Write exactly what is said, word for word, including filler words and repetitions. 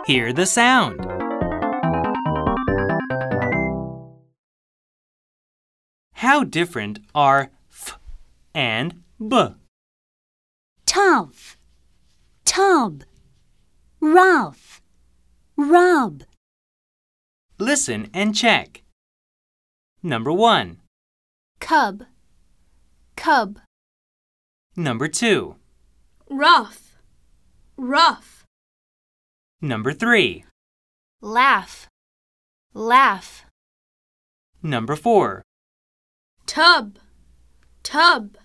Hear the sound. How different are f and b? Tough, tub, rough, rub. Listen and check. Number one. Cub, cub. Number two. Rough, rough. Number three. Laugh, laugh. Number four. Tub, tub.